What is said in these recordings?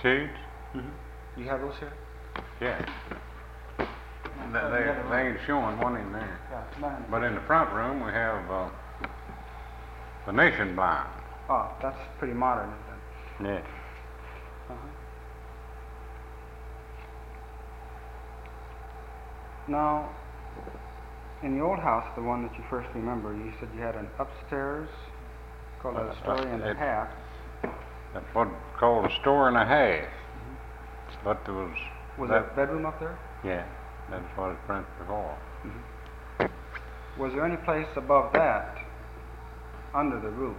Shades? You have those here? Yeah. They ain't showing one in there. Yeah, but in the front room we have Venetian blind. Oh, that's pretty modern, isn't it? Yeah. Now, in the old house, the one that you first remember, you said you had an upstairs called a story and a half. That's what's called a story and a half. But there was... Was there a bedroom up there? Yeah, that's what it's printed before. Was there any place above that, under the roof?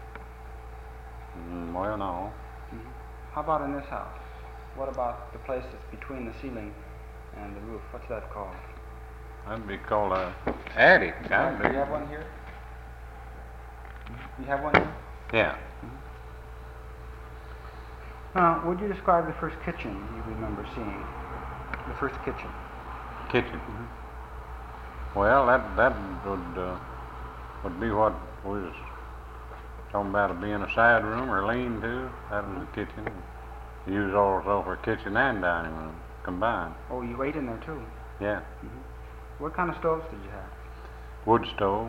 Well, no. How about in this house? What about the place that's between the ceiling and the roof? What's that called? That'd be called a attic. Do you have one here? You have one here? Yeah. Now, would you describe the first kitchen you remember seeing? The first kitchen. Kitchen. Well, that would be what we was talking about, being a side room or lean-to. That was the kitchen. Used also for kitchen and dining room combined. Oh, you ate in there too? Yeah. What kind of stoves did you have? Wood stove.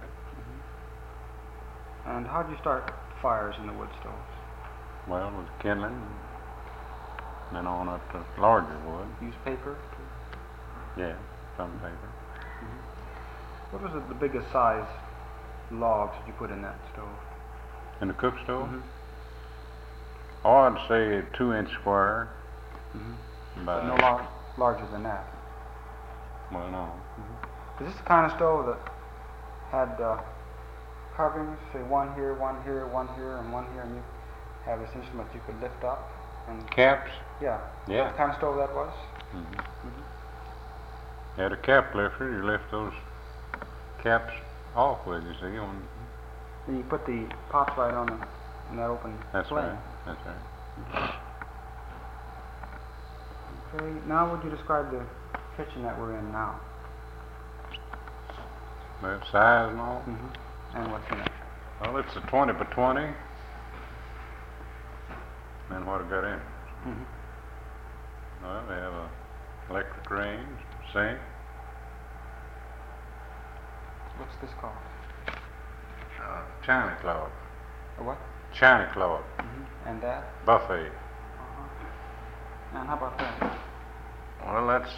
And how did you start fires in the wood stoves? Well, with kindling, and then on up to larger wood. Use paper? Yeah, some paper. What was the biggest size logs that you put in that stove? In the cook stove? Oh, I'd say 2-inch square. But no larger than that? Well, no. Is this the kind of stove that had carvings, say one here, one here, one here, and one here, and you have this instrument you could lift up? And Caps? Yeah. Yeah. What kind of stove that was? Had a cap lifter. You lift those caps off with, you see. And you put the pots right on in that open That's flame. right. That's right. Okay. Now, would you describe the kitchen that we're in now? That size and all? And what's in it? Well, it's a 20 by 20. And what it got in it? Well, they have a electric range, sink. What's this called? China cloth. A what? China cloth. And that? Buffet. And how about that? Well, that's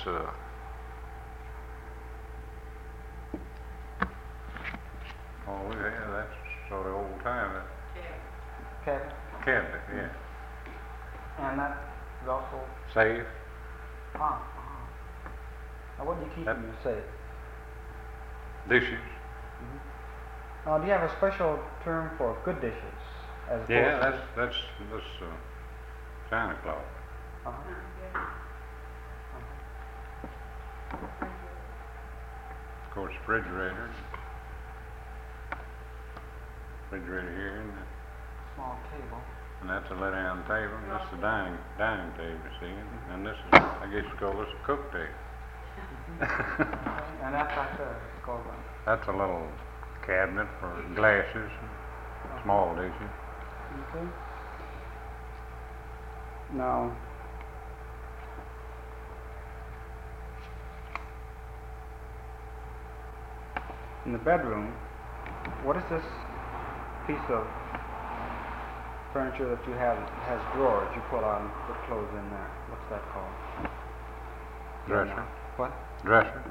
oh, yeah, that's sort of old time. Cabinet? Cabinet, yeah. And that is also? Safe. Now, what do you keep in your safe? Dishes. Do you have a special term for good dishes? Yeah, that's China cloth. Of course, refrigerator here, and small table. And that's a let-down table. And that's the dining table, you see. And this is, I guess you call this a cook table. And that's back there. It's called That's a little cabinet for glasses, small dishes. Okay. Now, in the bedroom, what is this piece of furniture that you have that has drawers you put on and put clothes in there? What's that called? Dresser. What? Dresser.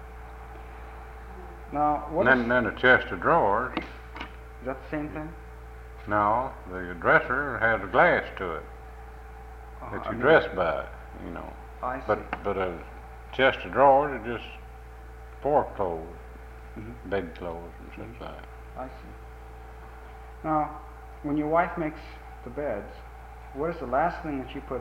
Now, then a chest of drawers. Is that the same thing? No, the dresser has a glass to it that you dress by, you know. I see. But a chest of drawers is just for clothes, bed clothes and such like. I see. Now, when your wife makes the beds, what is the last thing that you put